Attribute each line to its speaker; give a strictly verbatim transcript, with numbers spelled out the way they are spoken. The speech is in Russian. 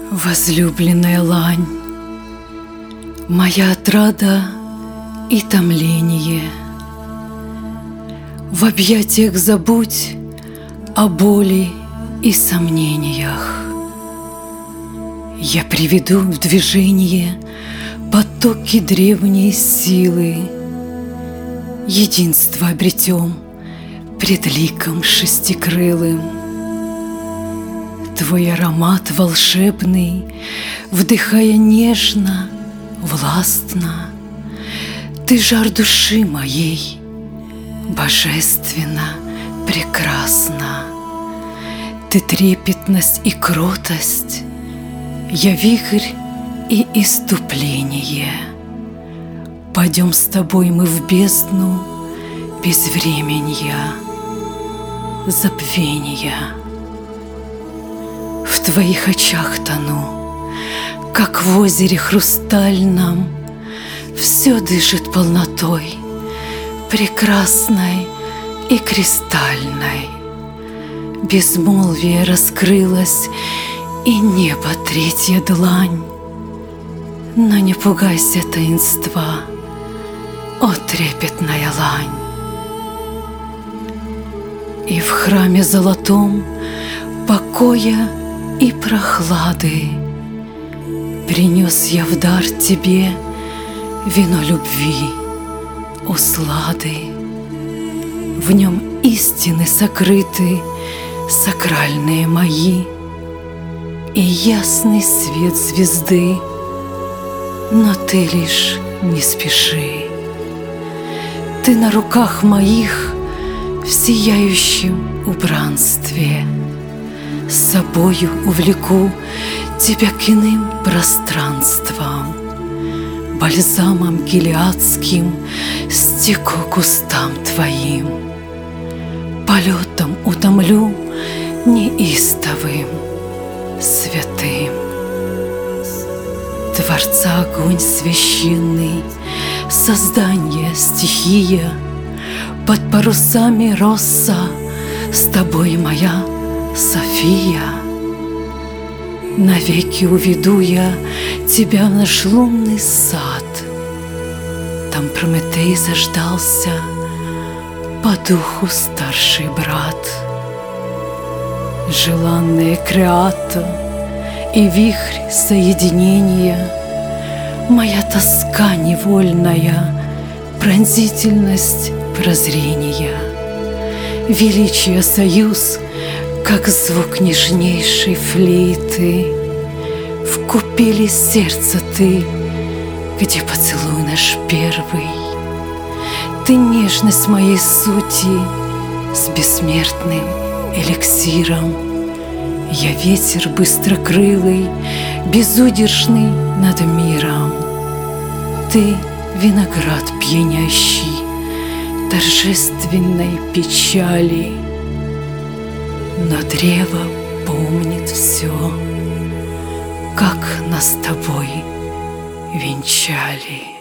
Speaker 1: Возлюбленная лань, моя отрада и томление, в объятиях забудь о боли и сомнениях. Я приведу в движение потоки древней силы, единство обретем пред ликом шестикрылым. Твой аромат волшебный, вдыхая нежно, властно, ты жар души моей, божественно, прекрасна. Ты трепетность и кротость, я вихрь и иступление. Пойдем с тобой мы в бездну безвременья, забвения. В твоих очах тону, как в озере хрустальном, все дышит полнотой, прекрасной и кристальной. Безмолвие раскрылось, и небо третья длань. Но не пугайся таинства, о трепетная лань. И в храме золотом покоя и прохлады принес я в дар тебе вино любви, услады. В нем истины сокрыты, сакральные мои, и ясный свет звезды, но ты лишь не спеши. Ты на руках моих в сияющем убранстве, с собою увлеку тебя к иным пространствам, бальзамом гилеадским стеку к устам твоим, полетом утомлю неистовым, святым. Творца огонь священный, создание стихия, под парусами роса с тобой моя София. Навеки уведу я тебя в наш лунный сад. Там Прометей заждался, по духу старший брат. Желанная Креата и вихрь соединения, моя тоска невольная, пронзительность прозрения, величие союз, как звук нежнейшей флейты. Вкупили сердце ты, где поцелуй наш первый. Ты нежность моей сути с бессмертным эликсиром. Я ветер быстрокрылый, безудержный над миром. Ты виноград пьянящий, торжественной печали. Но древо помнит все, как нас с тобой венчали.